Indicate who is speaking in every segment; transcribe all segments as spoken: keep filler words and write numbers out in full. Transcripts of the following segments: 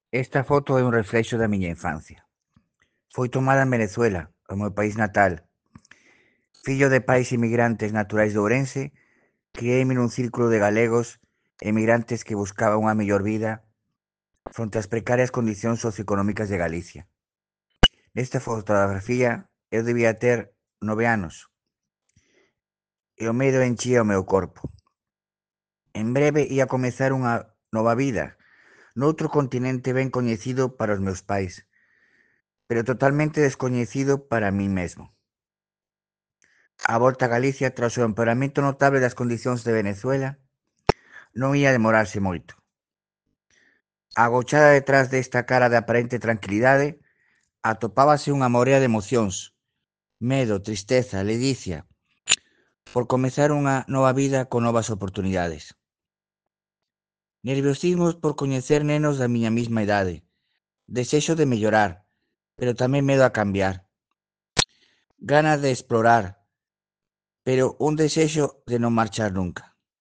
Speaker 1: Esta foto é un reflexo da miña infancia. Foi tomada en Venezuela, o meu país natal. Fillo de pais inmigrantes naturais de Ourense, criei-me nun círculo de galegos emigrantes que buscaban unha mellor vida fronte ás precarias condicións socioeconómicas de Galicia. Nesta fotografía eu debía ter nove anos e o medo enchía o meu corpo. En breve ía comezar unha nova vida noutro continente ben coñecido para os meus pais, pero totalmente descoñecido para min mesmo. A volta a Galicia, tras o empeoramento notable das condicións de Venezuela, non ía demorarse moito. Agochada detrás desta cara de aparente tranquilidade, atopábase unha morea de emocións, medo, tristeza, ledicia, por comezar unha nova vida con novas oportunidades. Nerviosismos por coñecer nenos da miña mesma idade, desexo de mellorar, pero tamén medo a cambiar. Ganas de explorar, pero un desexo de non marchar nunca.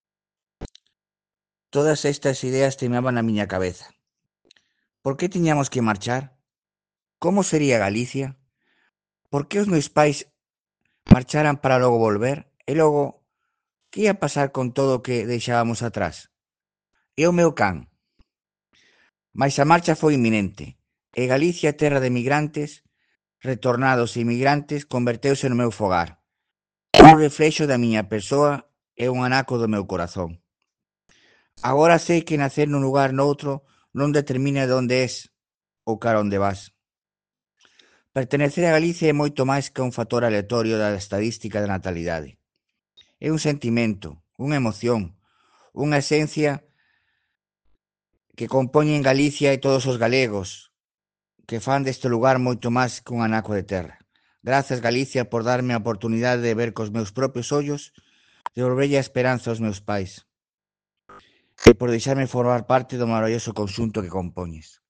Speaker 1: Todas estas ideas temaban na miña cabeza. Por que tiñamos que marchar? Como sería Galicia? Por que os meus pais marcharan para logo volver? E logo, que ia pasar con todo o que deixábamos atrás? E o meu can? Mais a marcha foi inminente, e Galicia, terra de migrantes, retornados e inmigrantes, converteuse no meu fogar. Un reflexo da miña persoa e un anaco do meu corazón. Agora sei que nacer nun lugar noutro non determina de onde és ou cara onde vas. Pertenecer a Galicia é moito máis que un factor aleatorio da estadística da natalidade. É un sentimento, unha emoción, unha esencia que compoñen Galicia e todos os galegos, que fan deste lugar moito máis que un anaco de terra. Grazas, Galicia, por darme a oportunidade de ver cos meus propios ollos, devolverlle a esperanza aos meus pais, e por deixarme formar parte do maravilloso conxunto que compoñes.